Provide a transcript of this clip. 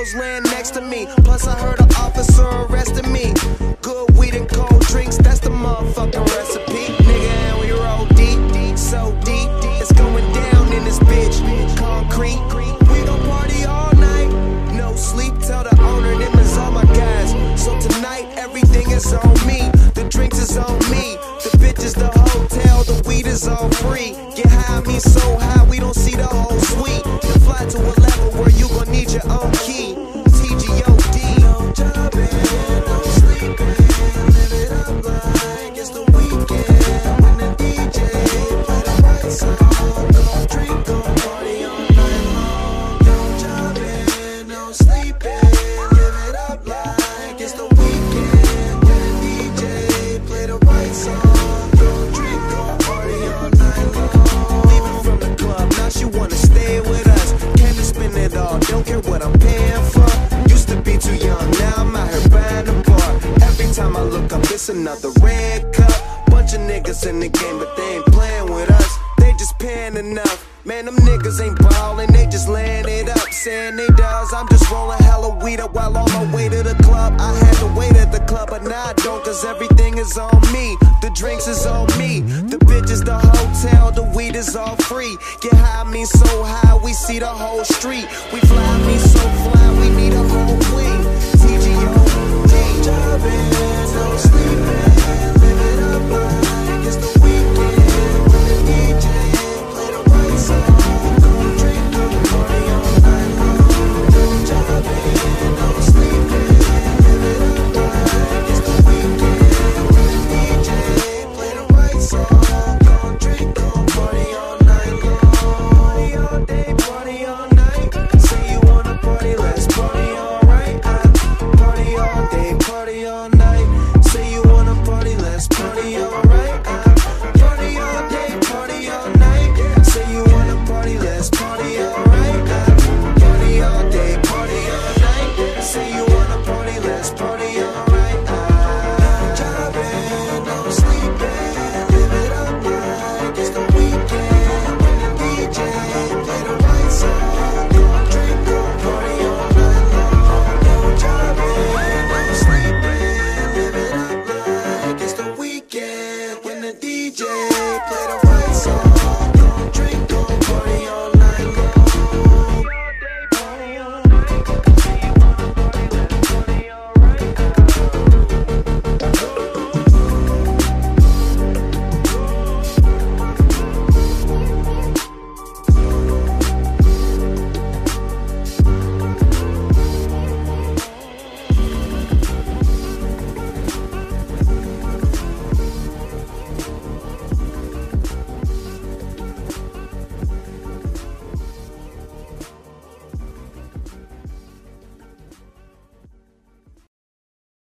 girls laying next to me. Plus I heard an officer arrested me. Good weed and cold drinks, that's the motherfucking recipe. Nigga, and we roll deep, so deep. It's going down in this bitch. Concrete, we gon' party all night. No sleep, tell the owner them is all my guys. So tonight everything is on me. The drinks is on me. The bitch is the hotel, the weed is all free. Get high, me so high, we don't see the whole suite. To fly to a level where you gon' need your own key. TGOD. No jobbing, no sleeping. Live it up like it's the weekend. When the DJ play the right song, gon' drink, gon' party all night long. No jobbing, no sleeping. Live it up like it's the weekend. When the DJ play the right song, gon' drink, gon' party all night long. Leaving from the club, now she wanna stay with us. Came to spend it all, don't care what I'm paying for. Used to be too young, now I'm out here buying a bar. Every time I look up, it's another red cup. Bunch of niggas in the game, but they ain't playing with us. They just paying enough. Man, them niggas ain't ballin', they just laying it up. Saying they does, I'm just rolling hella weed up while on my way to the club. I had to wait at the club, but now I don't, cause everything is on me. The drinks is on me, the bitch is the hotel, the weed is all free. Get high, me so high, we see the whole street. We fly, me